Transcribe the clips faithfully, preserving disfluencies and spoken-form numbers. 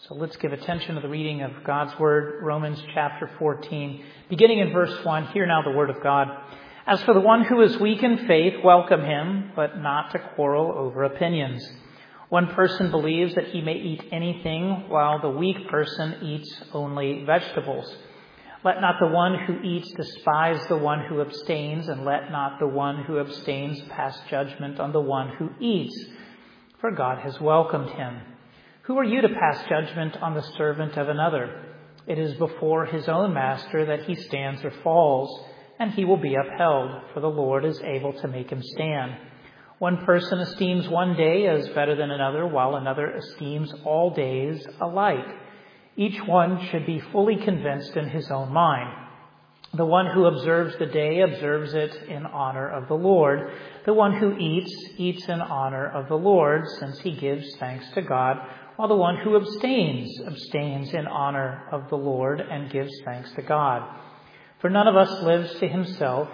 So let's give attention to the reading of God's Word, Romans chapter fourteen, beginning in verse one. Hear now the Word of God. As for the one who is weak in faith, welcome him, but not to quarrel over opinions. One person believes that he may eat anything, while the weak person eats only vegetables. Let not the one who eats despise the one who abstains, and let not the one who abstains pass judgment on the one who eats, for God has welcomed him. Who are you to pass judgment on the servant of another? It is before his own master that he stands or falls, and he will be upheld, for the Lord is able to make him stand. One person esteems one day as better than another, while another esteems all days alike. Each one should be fully convinced in his own mind. The one who observes the day observes it in honor of the Lord. The one who eats, eats in honor of the Lord, since he gives thanks to God, while the one who abstains, abstains in honor of the Lord and gives thanks to God. For none of us lives to himself,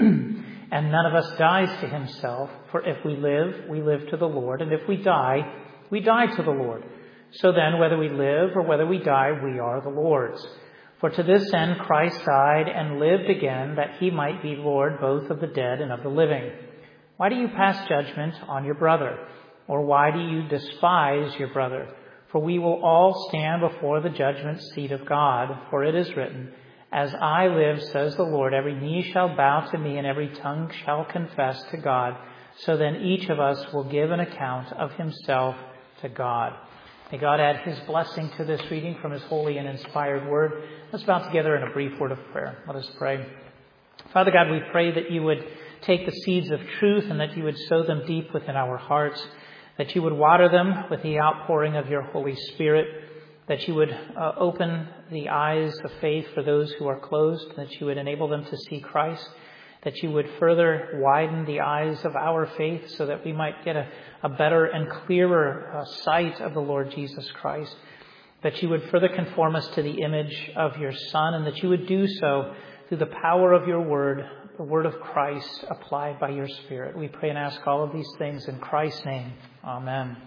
and none of us dies to himself. For if we live, we live to the Lord, and if we die, we die to the Lord. So then, whether we live or whether we die, we are the Lord's. For to this end Christ died and lived again, that he might be Lord both of the dead and of the living. Why do you pass judgment on your brother? Or why do you despise your brother? For we will all stand before the judgment seat of God. For it is written, As I live, says the Lord, every knee shall bow to me, and every tongue shall confess to God. So then each of us will give an account of himself to God. May God add his blessing to this reading from his holy and inspired word. Let's bow together in a brief word of prayer. Let us pray. Father God, we pray that you would take the seeds of truth and that you would sow them deep within our hearts, that you would water them with the outpouring of your Holy Spirit, that you would uh, open the eyes of faith for those who are closed, that you would enable them to see Christ, that you would further widen the eyes of our faith so that we might get a, a better and clearer uh, sight of the Lord Jesus Christ, that you would further conform us to the image of your Son, and that you would do so through the power of your word, the word of Christ applied by your Spirit. We pray and ask all of these things in Christ's name. Amen.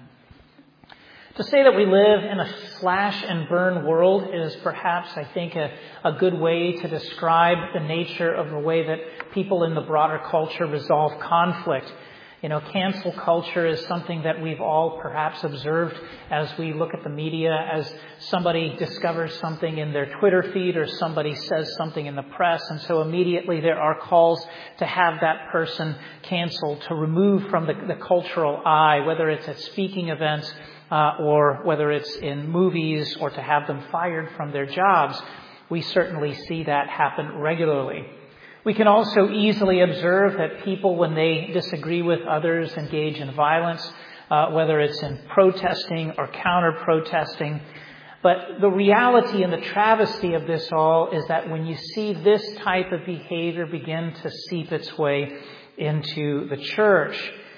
To say that we live in a slash and burn world is perhaps, I think, a, a good way to describe the nature of the way that people in the broader culture resolve conflict. You know, cancel culture is something that we've all perhaps observed as we look at the media, as somebody discovers something in their Twitter feed or somebody says something in the press. And so immediately there are calls to have that person canceled, to remove from the, the cultural eye, whether it's at speaking events uh, or whether it's in movies, or to have them fired from their jobs. We certainly see that happen regularly. We can also easily observe that people, when they disagree with others, engage in violence, uh, whether it's in protesting or counter-protesting. But the reality and the travesty of this all is that when you see this type of behavior begin to seep its way into the church,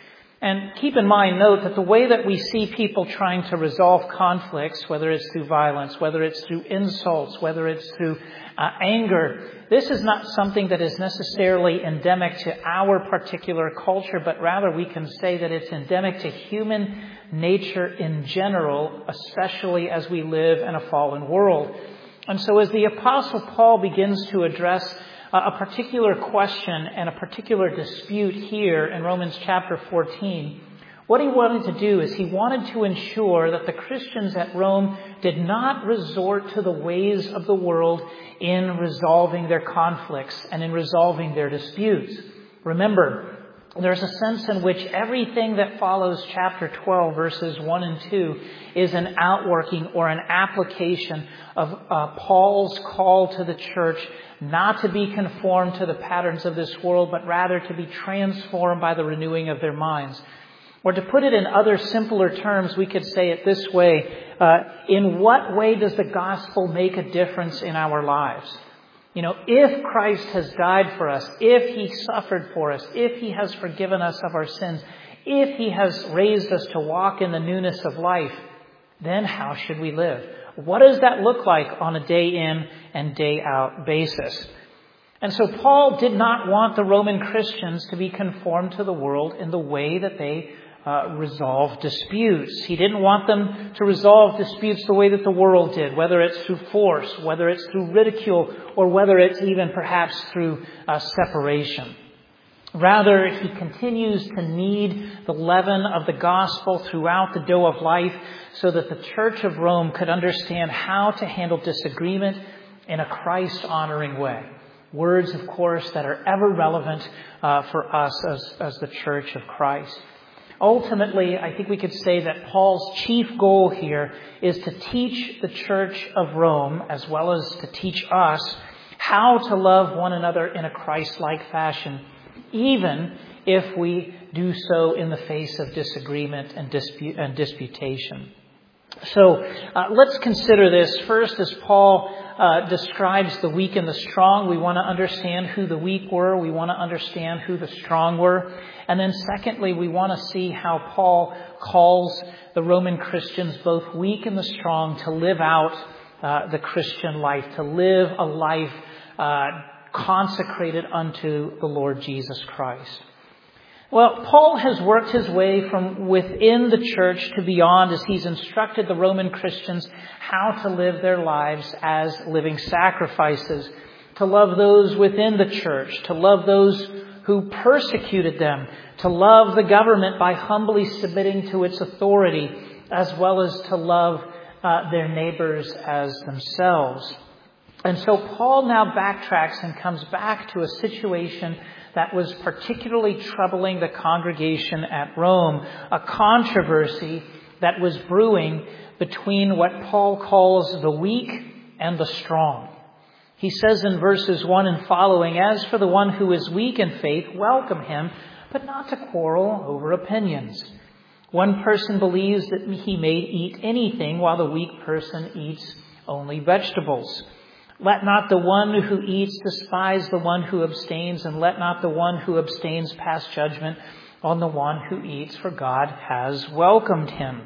and keep in mind, note that the way that we see people trying to resolve conflicts, whether it's through violence, whether it's through insults, whether it's through uh, anger, this is not something that is necessarily endemic to our particular culture, but rather we can say that it's endemic to human nature in general, especially as we live in a fallen world. And so as the Apostle Paul begins to address a particular question and a particular dispute here in Romans chapter fourteen, what he wanted to do is he wanted to ensure that the Christians at Rome did not resort to the ways of the world in resolving their conflicts and in resolving their disputes. Remember, there's a sense in which everything that follows chapter twelve, verses one and two, is an outworking or an application of uh, Paul's call to the church not to be conformed to the patterns of this world, but rather to be transformed by the renewing of their minds. Or to put it in other simpler terms, we could say it this way. Uh, in what way does the gospel make a difference in our lives? You know, if Christ has died for us, if he suffered for us, if he has forgiven us of our sins, if he has raised us to walk in the newness of life, then how should we live? What does that look like on a day in and day out basis? And so Paul did not want the Roman Christians to be conformed to the world in the way that they uh, resolve disputes. He didn't want them to resolve disputes the way that the world did, whether it's through force, whether it's through ridicule, or whether it's even perhaps through uh, separation. Rather, he continues to knead the leaven of the gospel throughout the dough of life so that the Church of Rome could understand how to handle disagreement in a Christ-honoring way. Words, of course, that are ever relevant uh, for us as, as the Church of Christ. Ultimately, I think we could say that Paul's chief goal here is to teach the Church of Rome, as well as to teach us, how to love one another in a Christ-like fashion, even if we do so in the face of disagreement and, dispute, and disputation. So uh, let's consider this first as Paul uh, describes the weak and the strong. We want to understand who the weak were. We want to understand who the strong were. And then secondly, we want to see how Paul calls the Roman Christians, both weak and the strong, to live out uh, the Christian life, to live a life uh, consecrated unto the Lord Jesus Christ. Well, Paul has worked his way from within the church to beyond as he's instructed the Roman Christians how to live their lives as living sacrifices, to love those within the church, to love those who persecuted them, to love the government by humbly submitting to its authority, as well as to love uh, their neighbors as themselves. And so Paul now backtracks and comes back to a situation that was particularly troubling the congregation at Rome, a controversy that was brewing between what Paul calls the weak and the strong. He says in verses one and following, "As for the one who is weak in faith, welcome him, but not to quarrel over opinions. One person believes that he may eat anything, while the weak person eats only vegetables. Let not the one who eats despise the one who abstains, and let not the one who abstains pass judgment on the one who eats, for God has welcomed him."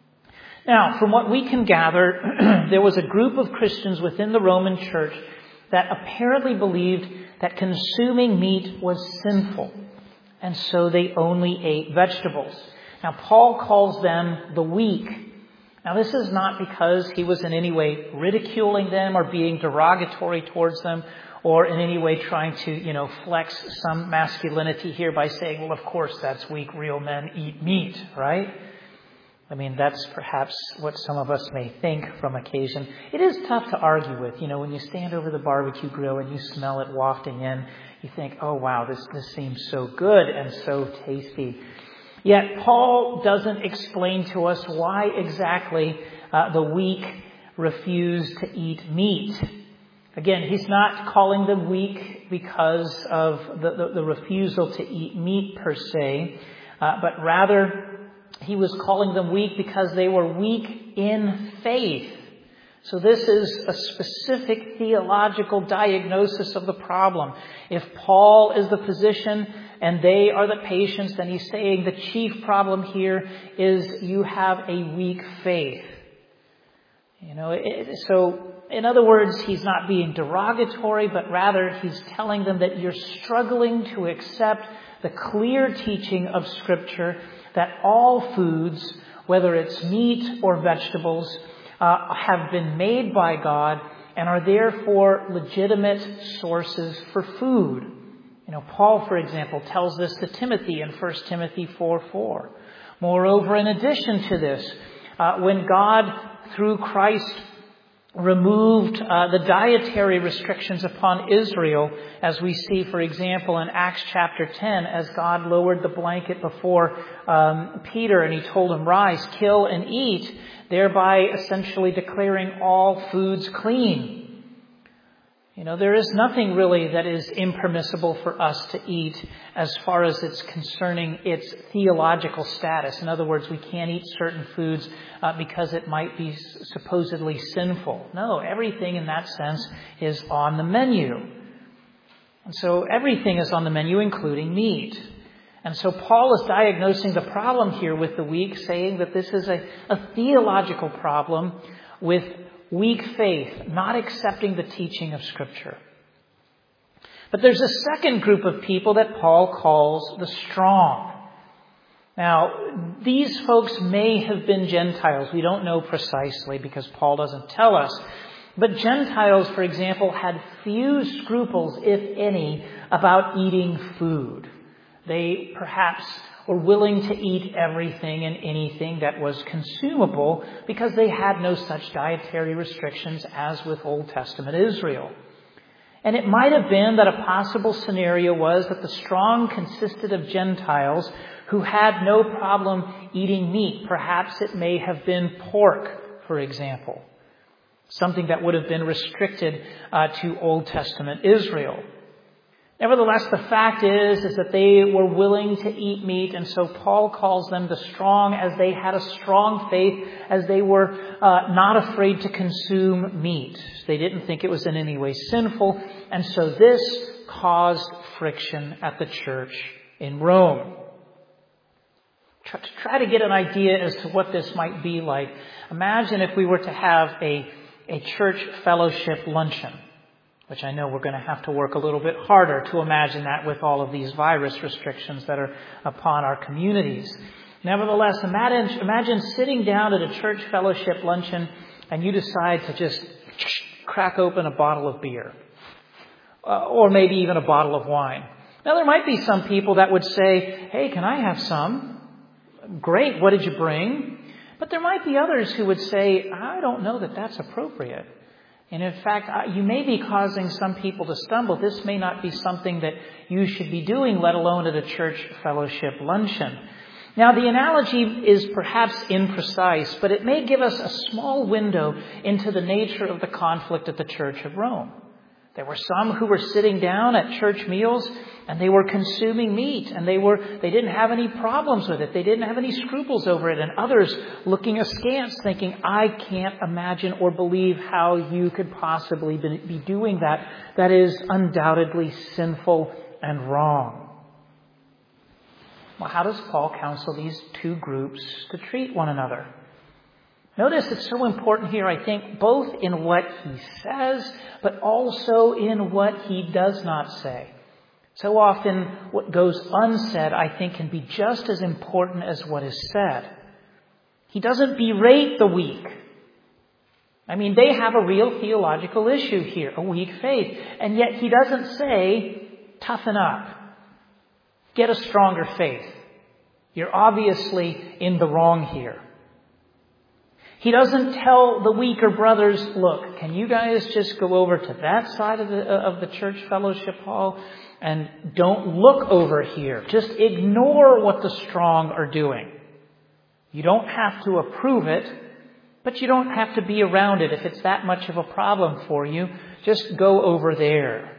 Now, from what we can gather, there was a group of Christians within the Roman church that apparently believed that consuming meat was sinful, and so they only ate vegetables. Now, Paul calls them the weak. Now, this is not because he was in any way ridiculing them or being derogatory towards them or in any way trying to, you know, flex some masculinity here by saying, well, of course, that's weak. Real men eat meat, right? I mean, that's perhaps what some of us may think from occasion. It is tough to argue with. You know, when you stand over the barbecue grill and you smell it wafting in, you think, oh, wow, this, this seems so good and so tasty. Yet Paul doesn't explain to us why exactly uh, the weak refuse to eat meat. Again, he's not calling them weak because of the, the, the refusal to eat meat per se, uh, but rather he was calling them weak because they were weak in faith. So this is a specific theological diagnosis of the problem. If Paul is the physician and they are the patients, then he's saying the chief problem here is you have a weak faith. You know, it, so in other words, he's not being derogatory, but rather he's telling them that you're struggling to accept the clear teaching of Scripture that all foods, whether it's meat or vegetables, uh, have been made by God and are therefore legitimate sources for food. You know, Paul, for example, tells this to Timothy in First Timothy four four. Moreover, in addition to this, uh, when God, through Christ, removed uh, the dietary restrictions upon Israel, as we see, for example, in Acts chapter ten, as God lowered the blanket before um, Peter and he told him, "Rise, kill and eat," thereby essentially declaring all foods clean. You know, there is nothing really that is impermissible for us to eat as far as it's concerning its theological status. In other words, we can't eat certain foods uh, because it might be supposedly sinful. No, everything in that sense is on the menu. And so everything is on the menu, including meat. And so Paul is diagnosing the problem here with the weak, saying that this is a, a theological problem with weak faith, not accepting the teaching of Scripture. But there's a second group of people that Paul calls the strong. Now, these folks may have been Gentiles. We don't know precisely because Paul doesn't tell us. But Gentiles, for example, had few scruples, if any, about eating food. They perhaps were willing to eat everything and anything that was consumable because they had no such dietary restrictions as with Old Testament Israel. And it might have been that a possible scenario was that the strong consisted of Gentiles who had no problem eating meat. Perhaps it may have been pork, for example. Something that would have been restricted uh, to Old Testament Israel. Nevertheless, the fact is, is that they were willing to eat meat, and so Paul calls them the strong as they had a strong faith, as they were uh, not afraid to consume meat. They didn't think it was in any way sinful, and so this caused friction at the church in Rome. To try to get an idea as to what this might be like, imagine if we were to have a, a church fellowship luncheon. Which I know we're going to have to work a little bit harder to imagine that with all of these virus restrictions that are upon our communities. Nevertheless, imagine, imagine sitting down at a church fellowship luncheon and you decide to just crack open a bottle of beer. Uh, or maybe even a bottle of wine. Now, there might be some people that would say, hey, can I have some? Great, what did you bring? But there might be others who would say, I don't know that that's appropriate. And in fact, you may be causing some people to stumble. This may not be something that you should be doing, let alone at a church fellowship luncheon. Now, the analogy is perhaps imprecise, but it may give us a small window into the nature of the conflict at the Church of Rome. There were some who were sitting down at church meals and they were consuming meat and they were they didn't have any problems with it. They didn't have any scruples over it. And others looking askance thinking, I can't imagine or believe how you could possibly be doing that. That is undoubtedly sinful and wrong. Well, how does Paul counsel these two groups to treat one another? Notice it's so important here, I think, both in what he says, but also in what he does not say. So often what goes unsaid, I think, can be just as important as what is said. He doesn't berate the weak. I mean, they have a real theological issue here, a weak faith. And yet he doesn't say, toughen up. Get a stronger faith. You're obviously in the wrong here. He doesn't tell the weaker brothers, look, can you guys just go over to that side of the, of the church fellowship hall and don't look over here. Just ignore what the strong are doing. You don't have to approve it, but you don't have to be around it if it's that much of a problem for you. Just go over there.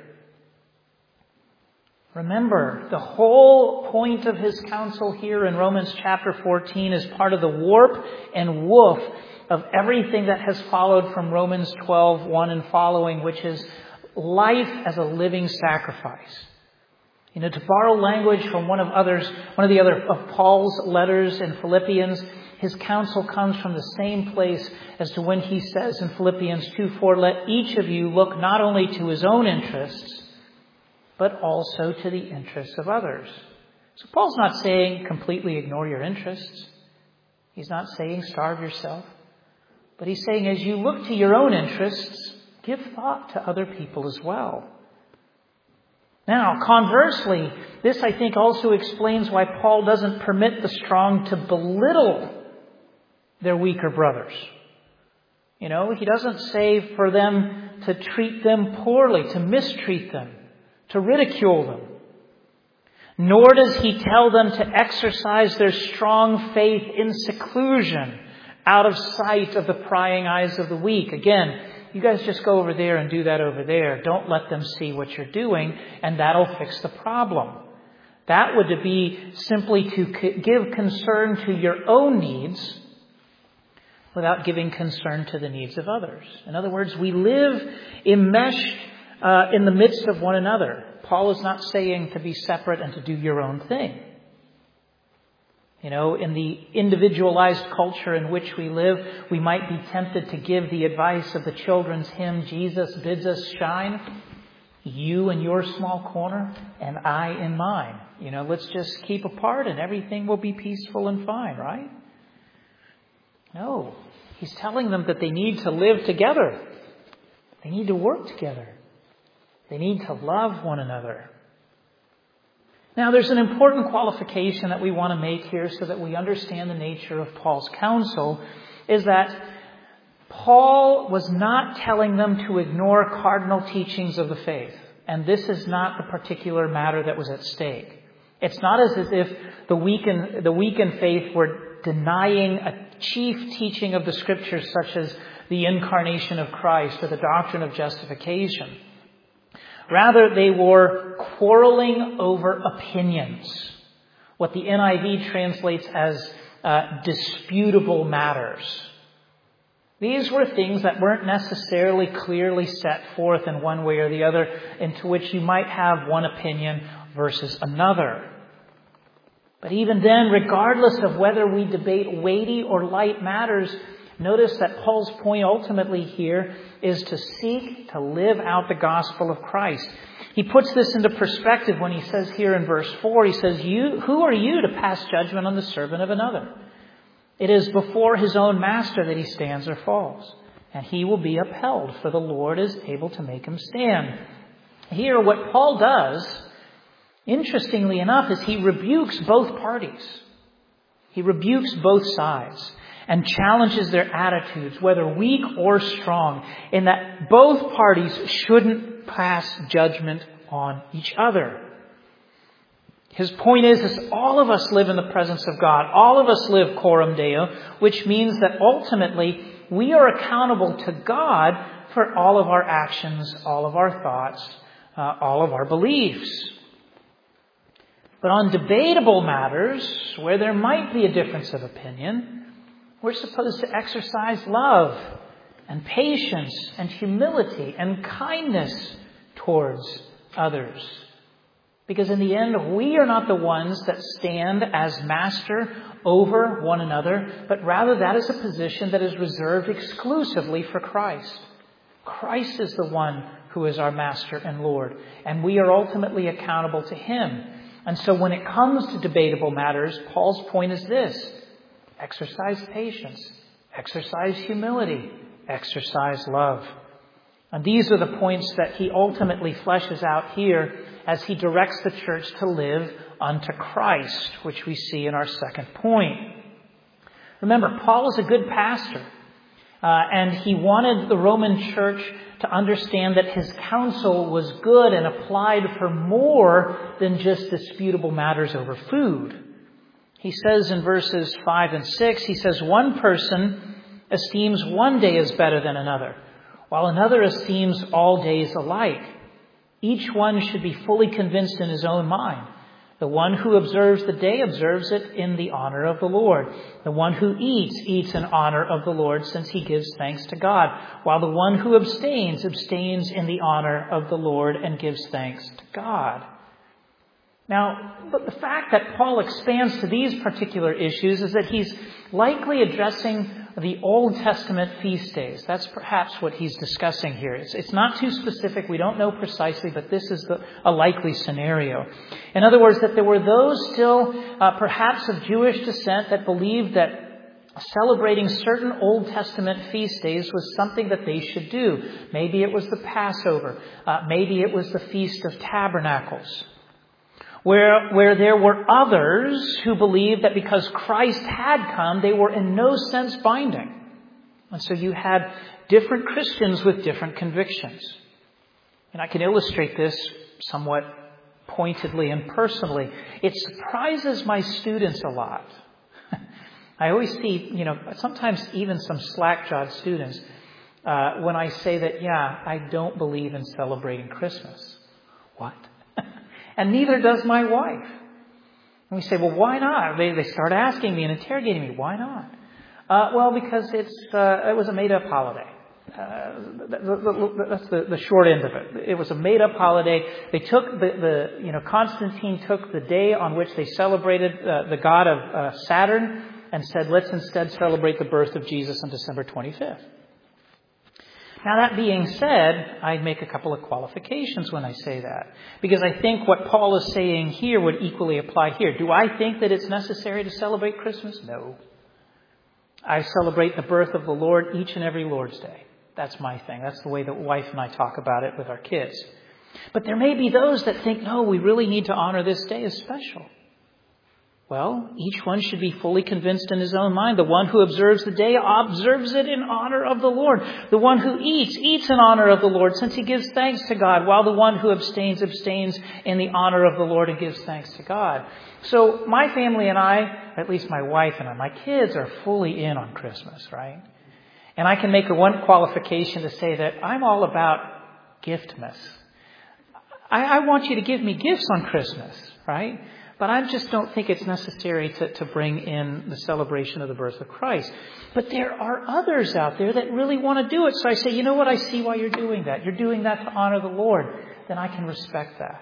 Remember, the whole point of his counsel here in Romans chapter fourteen is part of the warp and woof of everything that has followed from Romans twelve one and following, which is life as a living sacrifice. You know, to borrow language from one of others, one of the other of Paul's letters in Philippians, his counsel comes from the same place as to when he says in Philippians two four, let each of you look not only to his own interests, but also to the interests of others. So Paul's not saying completely ignore your interests. He's not saying starve yourself. But he's saying as you look to your own interests, give thought to other people as well. Now, conversely, this I think also explains why Paul doesn't permit the strong to belittle their weaker brothers. You know, he doesn't say for them to treat them poorly, to mistreat them, to ridicule them. Nor does he tell them to exercise their strong faith in seclusion, out of sight of the prying eyes of the weak. Again, you guys just go over there and do that over there. Don't let them see what you're doing, and that'll fix the problem. That would be simply to give concern to your own needs without giving concern to the needs of others. In other words, we live enmeshed uh, in the midst of one another. Paul is not saying to be separate and to do your own thing. You know, in the individualized culture in which we live, we might be tempted to give the advice of the children's hymn, Jesus bids us shine. You in your small corner and I in mine. You know, let's just keep apart and everything will be peaceful and fine, right? No. He's telling them that they need to live together. They need to work together. They need to love one another. Now, there's an important qualification that we want to make here so that we understand the nature of Paul's counsel, is that Paul was not telling them to ignore cardinal teachings of the faith. And this is not the particular matter that was at stake. It's not as if the weak in, the weak in faith were denying a chief teaching of the Scriptures, such as the incarnation of Christ or the doctrine of justification. Rather, they were quarreling over opinions, what the N I V translates as uh, disputable matters. These were things that weren't necessarily clearly set forth in one way or the other, into which you might have one opinion versus another. But even then, regardless of whether we debate weighty or light matters, notice that Paul's point ultimately here is to seek to live out the gospel of Christ. He puts this into perspective when he says here in verse four, he says, "You, who are you to pass judgment on the servant of another? It is before his own master that he stands or falls, and he will be upheld, for the Lord is able to make him stand." Here, what Paul does, interestingly enough, is he rebukes both parties. He rebukes both sides and challenges their attitudes, whether weak or strong, in that both parties shouldn't pass judgment on each other. His point is, is all of us live in the presence of God. All of us live coram Deo, which means that ultimately we are accountable to God for all of our actions, all of our thoughts, uh, all of our beliefs. But on debatable matters, where there might be a difference of opinion, we're supposed to exercise love and patience and humility and kindness towards others. Because in the end, we are not the ones that stand as master over one another, but rather that is a position that is reserved exclusively for Christ. Christ is the one who is our master and Lord, and we are ultimately accountable to him. And so when it comes to debatable matters, Paul's point is this: exercise patience, exercise humility, exercise love. And these are the points that he ultimately fleshes out here as he directs the church to live unto Christ, which we see in our second point. Remember, Paul is a good pastor, uh, and he wanted the Roman church to understand that his counsel was good and applied for more than just disputable matters over food. He says in verses five and six, he says, "One person esteems one day as better than another, while another esteems all days alike. Each one should be fully convinced in his own mind. The one who observes the day observes it in the honor of the Lord. The one who eats, eats in honor of the Lord, since he gives thanks to God, while the one who abstains, abstains in the honor of the Lord and gives thanks to God." Now, but the fact that Paul expands to these particular issues is that he's likely addressing the Old Testament feast days. That's perhaps what he's discussing here. It's, it's not too specific. We don't know precisely, but this is the, a likely scenario. In other words, that there were those still uh, perhaps of Jewish descent that believed that celebrating certain Old Testament feast days was something that they should do. Maybe it was the Passover. Uh, maybe it was the Feast of Tabernacles. Where, where there were others who believed that because Christ had come, they were in no sense binding. And so you had different Christians with different convictions. And I can illustrate this somewhat pointedly and personally. It surprises my students a lot. I always see, you know, sometimes even some slack-jawed students uh, when I say that, yeah, I don't believe in celebrating Christmas. What? And neither does my wife. And we say, well, why not? They, they start asking me and interrogating me. Why not? Uh, well, because it's uh, it was a made-up holiday. Uh, that's the, the short end of it. It was a made-up holiday. They took the, the, you know, Constantine took the day on which they celebrated uh, the god of uh, Saturn and said, let's instead celebrate the birth of Jesus on December twenty-fifth. Now, that being said, I make a couple of qualifications when I say that, because I think what Paul is saying here would equally apply here. Do I think that it's necessary to celebrate Christmas? No. I celebrate the birth of the Lord each and every Lord's Day. That's my thing. That's the way that wife and I talk about it with our kids. But there may be those that think, no, we really need to honor this day as special. Well, each one should be fully convinced in his own mind. The one who observes the day observes it in honor of the Lord. The one who eats, eats in honor of the Lord, since he gives thanks to God, while the one who abstains, abstains in the honor of the Lord and gives thanks to God. So my family and I, at least my wife and I, my kids are fully in on Christmas, right? And I can make a one qualification to say that I'm all about giftmas. I, I want you to give me gifts on Christmas, right? But I just don't think it's necessary to, to bring in the celebration of the birth of Christ. But there are others out there that really want to do it. So I say, you know what? I see why you're doing that. You're doing that to honor the Lord. Then I can respect that.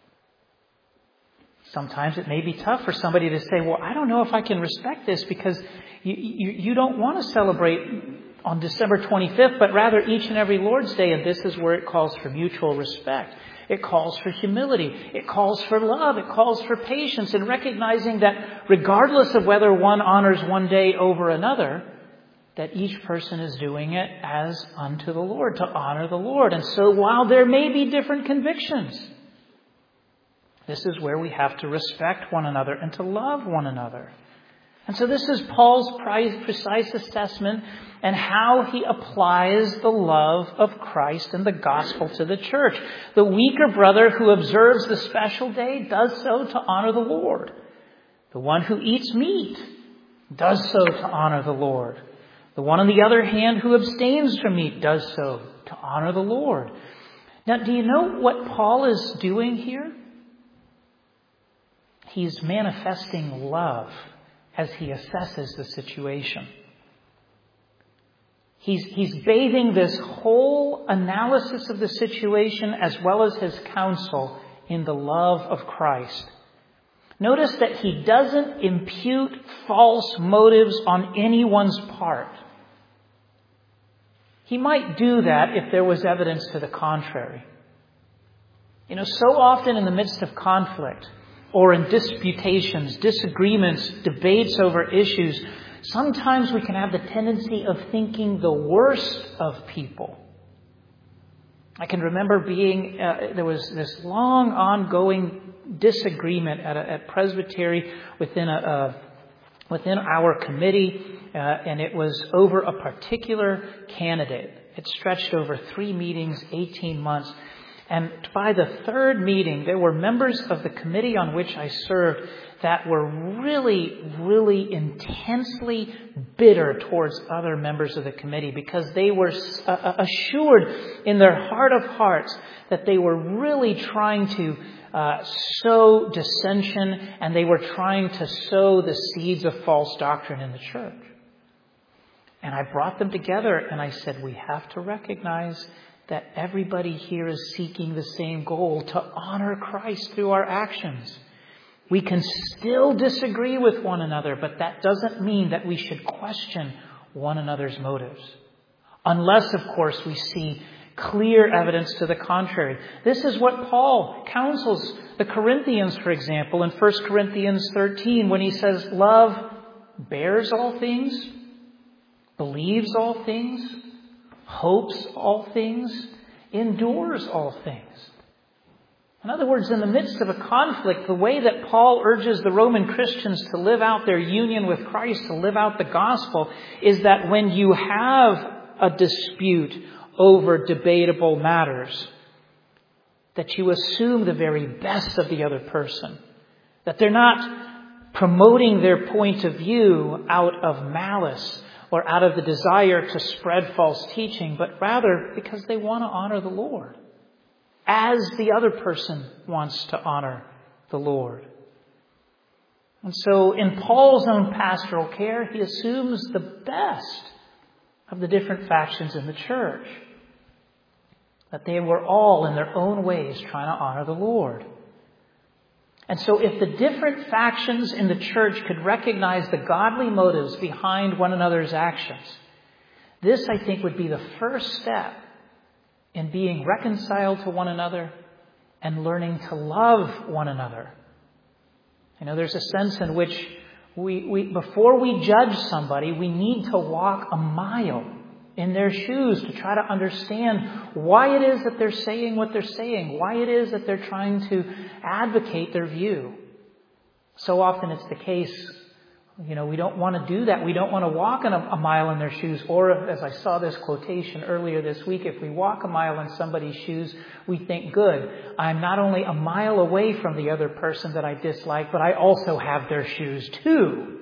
Sometimes it may be tough for somebody to say, well, I don't know if I can respect this because you, you, you don't want to celebrate on December twenty-fifth, but rather each and every Lord's Day. And this is where it calls for mutual respect. It calls for humility. It calls for love. It calls for patience and recognizing that regardless of whether one honors one day over another, that each person is doing it as unto the Lord, to honor the Lord. And so while there may be different convictions, this is where we have to respect one another and to love one another. And so this is Paul's precise assessment and how he applies the love of Christ and the gospel to the church. The weaker brother who observes the special day does so to honor the Lord. The one who eats meat does so to honor the Lord. The one, on the other hand, who abstains from meat does so to honor the Lord. Now, do you know what Paul is doing here? He's manifesting love as he assesses the situation. He's, he's bathing this whole analysis of the situation as well as his counsel in the love of Christ. Notice that he doesn't impute false motives on anyone's part. He might do that if there was evidence to the contrary. You know, so often in the midst of conflict, or in disputations, disagreements, debates over issues, sometimes we can have the tendency of thinking the worst of people. I can remember being, uh, there was this long ongoing disagreement at, a, at Presbytery within, a, uh, within our committee, uh, and it was over a particular candidate. It stretched over three meetings, eighteen months. And by the third meeting, there were members of the committee on which I served that were really, really intensely bitter towards other members of the committee because they were assured in their heart of hearts that they were really trying to uh, sow dissension and they were trying to sow the seeds of false doctrine in the church. And I brought them together and I said, we have to recognize that everybody here is seeking the same goal, to honor Christ through our actions. We can still disagree with one another, but that doesn't mean that we should question one another's motives. Unless, of course, we see clear evidence to the contrary. This is what Paul counsels the Corinthians, for example, in First Corinthians thirteen, when he says, love bears all things, believes all things, hopes all things, endures all things. In other words, in the midst of a conflict, the way that Paul urges the Roman Christians to live out their union with Christ, to live out the gospel, is that when you have a dispute over debatable matters, that you assume the very best of the other person. That they're not promoting their point of view out of malice or out of the desire to spread false teaching, but rather because they want to honor the Lord, as the other person wants to honor the Lord. And so in Paul's own pastoral care, he assumes the best of the different factions in the church, that they were all in their own ways trying to honor the Lord. And so if the different factions in the church could recognize the godly motives behind one another's actions, this, I think, would be the first step in being reconciled to one another and learning to love one another. You know, there's a sense in which we, we before we judge somebody, we need to walk a mile in their shoes to try to understand why it is that they're saying what they're saying, why it is that they're trying to advocate their view. So often it's the case, you know, we don't want to do that. We don't want to walk in a, a mile in their shoes. Or as I saw this quotation earlier this week, if we walk a mile in somebody's shoes, we think, good, I'm not only a mile away from the other person that I dislike, but I also have their shoes too.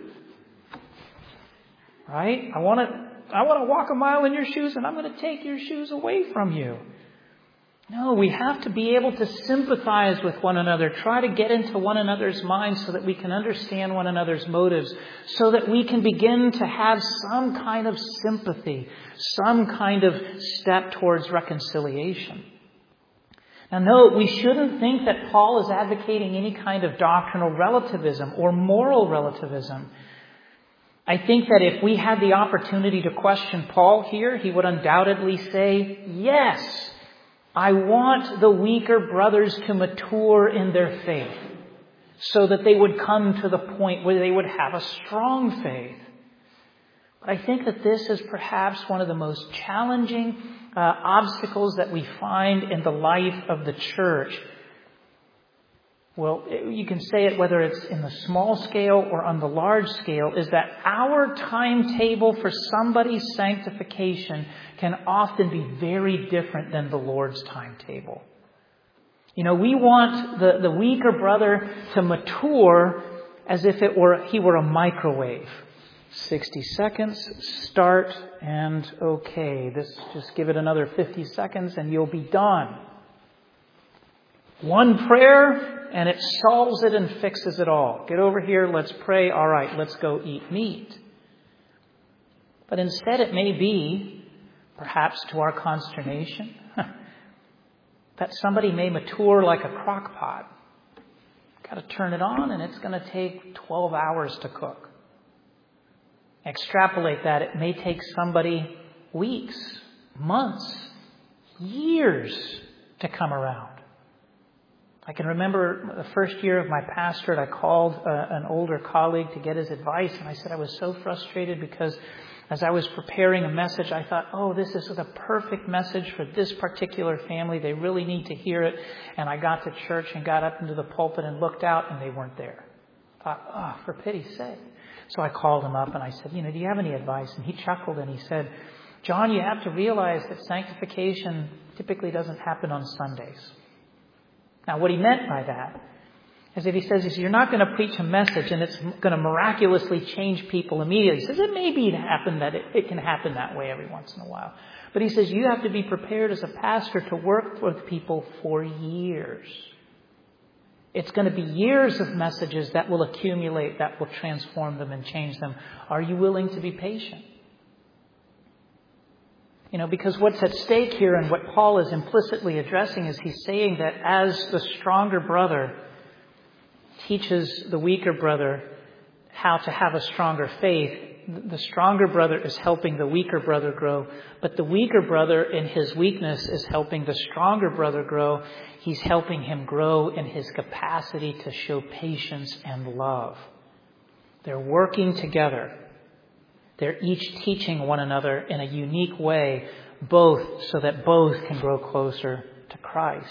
Right? I want to, I want to walk a mile in your shoes, and I'm going to take your shoes away from you. No, we have to be able to sympathize with one another, try to get into one another's minds so that we can understand one another's motives, so that we can begin to have some kind of sympathy, some kind of step towards reconciliation. Now note, we shouldn't think that Paul is advocating any kind of doctrinal relativism or moral relativism. I think that if we had the opportunity to question Paul here, he would undoubtedly say, yes, I want the weaker brothers to mature in their faith so that they would come to the point where they would have a strong faith. But I think that this is perhaps one of the most challenging uh, obstacles that we find in the life of the church. Well, you can say it whether it's in the small scale or on the large scale, is that our timetable for somebody's sanctification can often be very different than the Lord's timetable. You know, we want the, the weaker brother to mature as if it were he were a microwave. sixty seconds, start, and okay. This just give it another fifty seconds and you'll be done. One prayer, and it solves it and fixes it all. Get over here, let's pray. All right, let's go eat meat. But instead it may be, perhaps to our consternation, that somebody may mature like a crock pot. Got to turn it on, and it's going to take twelve hours to cook. Extrapolate that, it may take somebody weeks, months, years to come around. I can remember the first year of my pastorate, I called uh, an older colleague to get his advice, and I said I was so frustrated because as I was preparing a message, I thought, oh, this is the perfect message for this particular family. They really need to hear it. And I got to church and got up into the pulpit and looked out, and they weren't there. I thought, oh, for pity's sake. So I called him up and I said, you know, do you have any advice? And he chuckled and he said, John, you have to realize that sanctification typically doesn't happen on Sundays. Now, what he meant by that is that he says, is you're not going to preach a message and it's going to miraculously change people immediately. He says it may be happen that it, it can happen that way every once in a while. But he says you have to be prepared as a pastor to work with people for years. It's going to be years of messages that will accumulate, that will transform them and change them. Are you willing to be patient? You know, because what's at stake here and what Paul is implicitly addressing is he's saying that as the stronger brother teaches the weaker brother how to have a stronger faith, the stronger brother is helping the weaker brother grow, but the weaker brother in his weakness is helping the stronger brother grow. He's helping him grow in his capacity to show patience and love. They're working together. They're each teaching one another in a unique way, both so that both can grow closer to Christ.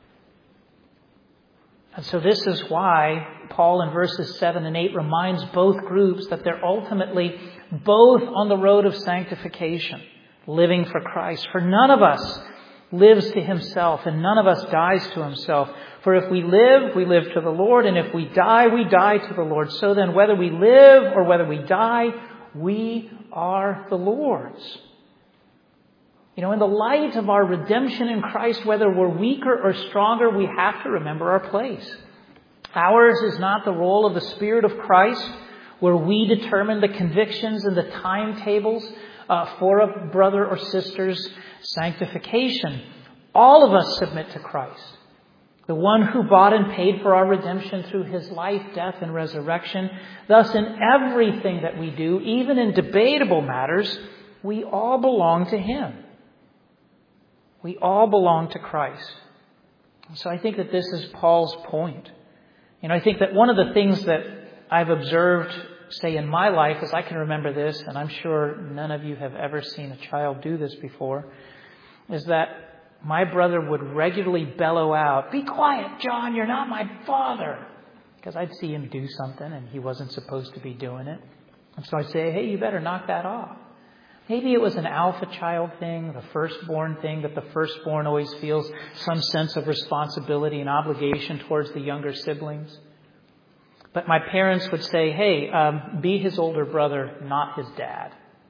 And so this is why Paul in verses seven and eight reminds both groups that they're ultimately both on the road of sanctification, living for Christ. For none of us lives to himself, and none of us dies to himself. For if we live, we live to the Lord, and if we die, we die to the Lord. So then whether we live or whether we die, we are the Lord's. You know, in the light of our redemption in Christ, whether we're weaker or stronger, we have to remember our place. Ours is not the role of the Spirit of Christ, where we determine the convictions and the timetables uh, for a brother or sister's sanctification. All of us submit to Christ, the one who bought and paid for our redemption through his life, death, and resurrection. Thus, in everything that we do, even in debatable matters, we all belong to him. We all belong to Christ. So I think that this is Paul's point. You know, I think that one of the things that I've observed, say, in my life, as I can remember this, and I'm sure none of you have ever seen a child do this before, is that my brother would regularly bellow out, "Be quiet, John, you're not my father." Because I'd see him do something and he wasn't supposed to be doing it. And so I'd say, "Hey, you better knock that off." Maybe it was an alpha child thing, the firstborn thing, that the firstborn always feels some sense of responsibility and obligation towards the younger siblings. But my parents would say, "Hey, um, be his older brother, not his dad."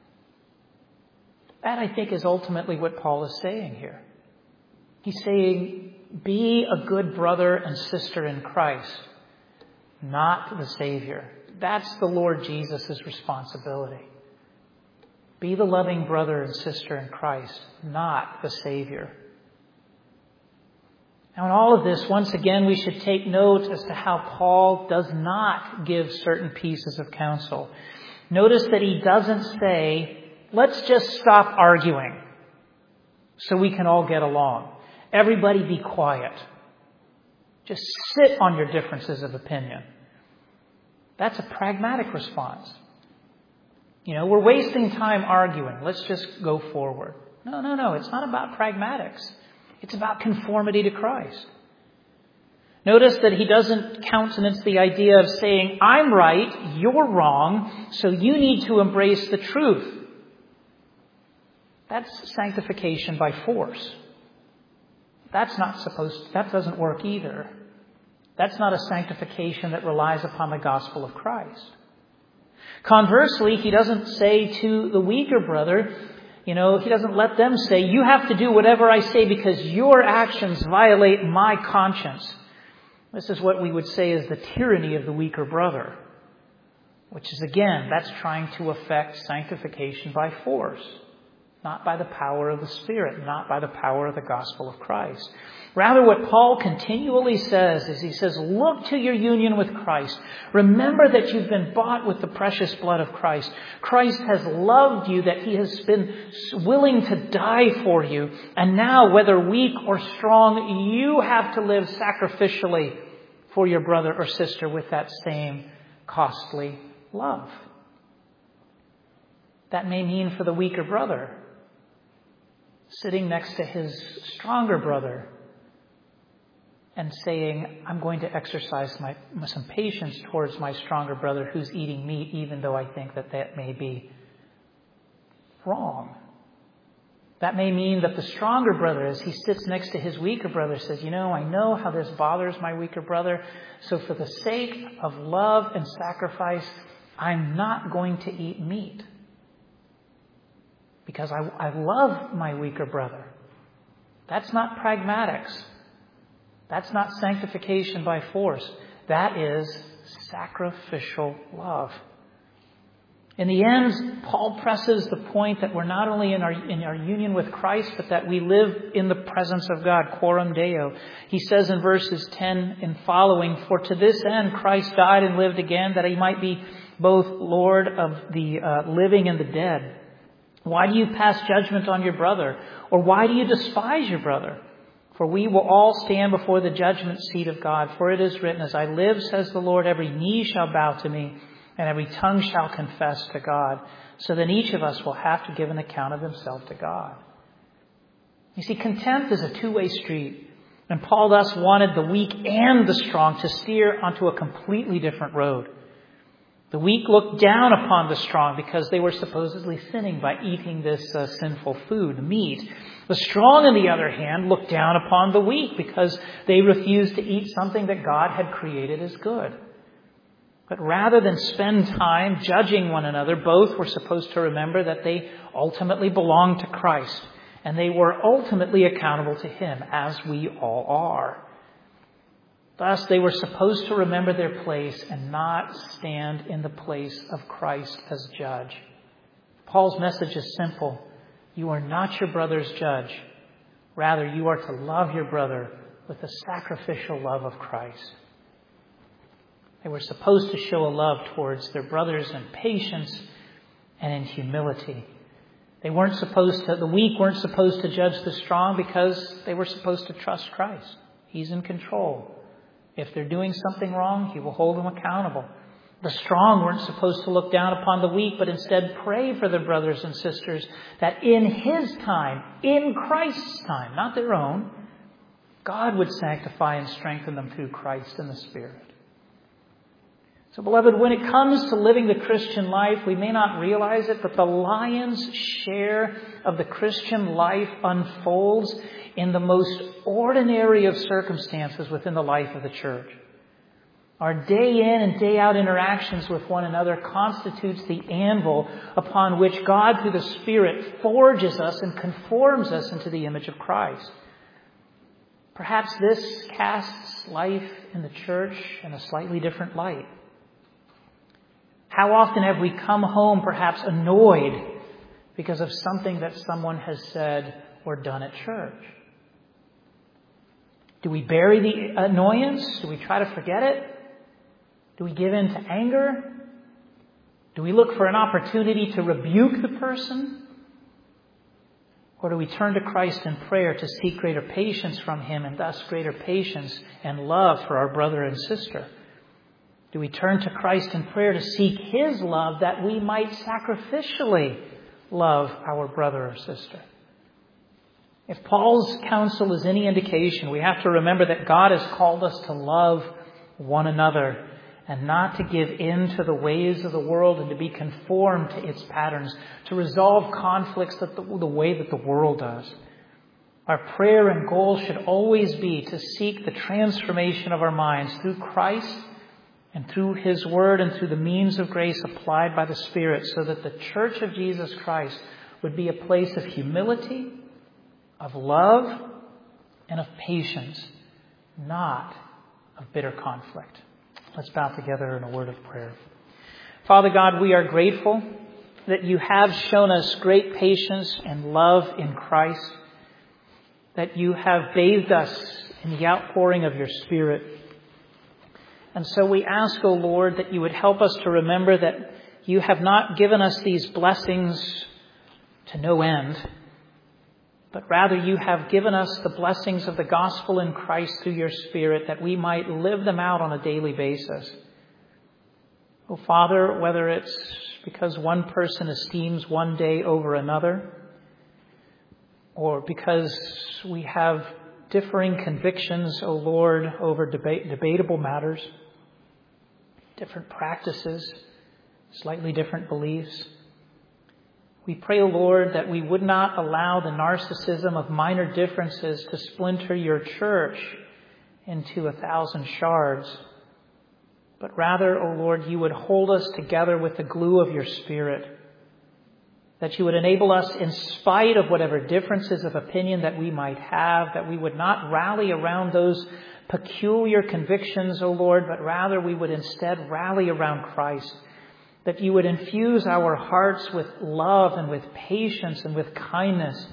That, I think, is ultimately what Paul is saying here. He's saying, be a good brother and sister in Christ, not the Savior. That's the Lord Jesus' responsibility. Be the loving brother and sister in Christ, not the Savior. Now, in all of this, once again, we should take note as to how Paul does not give certain pieces of counsel. Notice that he doesn't say, "Let's just stop arguing so we can all get along. Everybody be quiet. Just sit on your differences of opinion." That's a pragmatic response. You know, we're wasting time arguing. Let's just go forward. No, no, no. It's not about pragmatics. It's about conformity to Christ. Notice that he doesn't countenance the idea of saying, "I'm right, you're wrong, so you need to embrace the truth." That's sanctification by force. That's not supposed to, that doesn't work either. That's not a sanctification that relies upon the gospel of Christ. Conversely, he doesn't say to the weaker brother, you know, he doesn't let them say, "You have to do whatever I say because your actions violate my conscience." This is what we would say is the tyranny of the weaker brother, which is, again, that's trying to effect sanctification by force, not by the power of the Spirit, not by the power of the gospel of Christ. Rather, what Paul continually says is he says, look to your union with Christ. Remember that you've been bought with the precious blood of Christ. Christ has loved you, that he has been willing to die for you. And now, whether weak or strong, you have to live sacrificially for your brother or sister with that same costly love. That may mean for the weaker brother, sitting next to his stronger brother and saying, "I'm going to exercise my, some patience towards my stronger brother who's eating meat, even though I think that that may be wrong." That may mean that the stronger brother, as he sits next to his weaker brother, says, "You know, I know how this bothers my weaker brother, so for the sake of love and sacrifice, I'm not going to eat meat. Because I, I love my weaker brother." That's not pragmatics. That's not sanctification by force. That is sacrificial love. In the end, Paul presses the point that we're not only in our, in our union with Christ, but that we live in the presence of God, coram Deo. He says in verses ten and following, "For to this end Christ died and lived again, that he might be both Lord of the uh, living and the dead. Why do you pass judgment on your brother? Or why do you despise your brother? For we will all stand before the judgment seat of God. For it is written, as I live, says the Lord, every knee shall bow to me, and every tongue shall confess to God. So then each of us will have to give an account of himself to God." You see, contempt is a two-way street. And Paul thus wanted the weak and the strong to steer onto a completely different road. The weak looked down upon the strong because they were supposedly sinning by eating this uh, sinful food, meat. The strong, on the other hand, looked down upon the weak because they refused to eat something that God had created as good. But rather than spend time judging one another, both were supposed to remember that they ultimately belonged to Christ, and they were ultimately accountable to him, as we all are. Thus, they were supposed to remember their place and not stand in the place of Christ as judge. Paul's message is simple. You are not your brother's judge. Rather, you are to love your brother with the sacrificial love of Christ. They were supposed to show a love towards their brothers in patience and in humility. They weren't supposed to, the weak weren't supposed to judge the strong because they were supposed to trust Christ. He's in control. If they're doing something wrong, He will hold them accountable. The strong weren't supposed to look down upon the weak, but instead pray for their brothers and sisters that in His time, in Christ's time, not their own, God would sanctify and strengthen them through Christ and the Spirit. So, beloved, when it comes to living the Christian life, we may not realize it, but the lion's share of the Christian life unfolds in the most ordinary of circumstances within the life of the church. Our day in and day out interactions with one another constitutes the anvil upon which God, through the Spirit, forges us and conforms us into the image of Christ. Perhaps this casts life in the church in a slightly different light. How often have we come home perhaps annoyed because of something that someone has said or done at church? Do we bury the annoyance? Do we try to forget it? Do we give in to anger? Do we look for an opportunity to rebuke the person? Or do we turn to Christ in prayer to seek greater patience from Him and thus greater patience and love for our brother and sister? Do we turn to Christ in prayer to seek His love that we might sacrificially love our brother or sister? If Paul's counsel is any indication, we have to remember that God has called us to love one another and not to give in to the ways of the world and to be conformed to its patterns, to resolve conflicts that the, the way that the world does. Our prayer and goal should always be to seek the transformation of our minds through Christ and through His Word and through the means of grace applied by the Spirit, so that the Church of Jesus Christ would be a place of humility, of love, and of patience, not of bitter conflict. Let's bow together in a word of prayer. Father God, we are grateful that You have shown us great patience and love in Christ, that You have bathed us in the outpouring of Your Spirit. And so we ask, O Lord, that You would help us to remember that You have not given us these blessings to no end, but rather You have given us the blessings of the gospel in Christ through Your Spirit, that we might live them out on a daily basis. Oh, Father, whether it's because one person esteems one day over another, or because we have differing convictions, O Lord, over debate, debatable matters, different practices, slightly different beliefs, we pray, O Lord, that we would not allow the narcissism of minor differences to splinter Your church into a thousand shards, but rather, O Lord, You would hold us together with the glue of Your Spirit, that You would enable us, in spite of whatever differences of opinion that we might have, that we would not rally around those peculiar convictions, O Lord, but rather we would instead rally around Christ, that You would infuse our hearts with love and with patience and with kindness,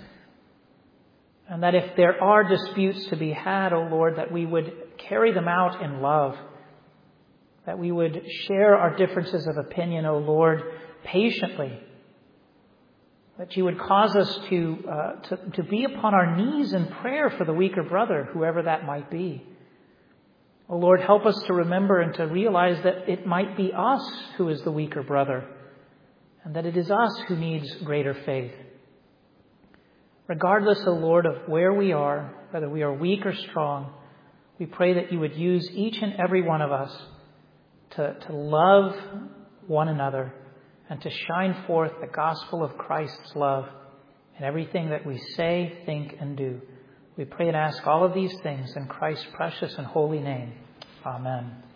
and that if there are disputes to be had, O Lord, that we would carry them out in love, that we would share our differences of opinion, O Lord, patiently, that You would cause us to, uh, to, to be upon our knees in prayer for the weaker brother, whoever that might be. Oh Lord, help us to remember and to realize that it might be us who is the weaker brother, and that it is us who needs greater faith. Regardless, O Lord, of where we are, whether we are weak or strong, we pray that You would use each and every one of us to, to love one another and to shine forth the gospel of Christ's love in everything that we say, think, and do. We pray and ask all of these things in Christ's precious and holy name. Amen.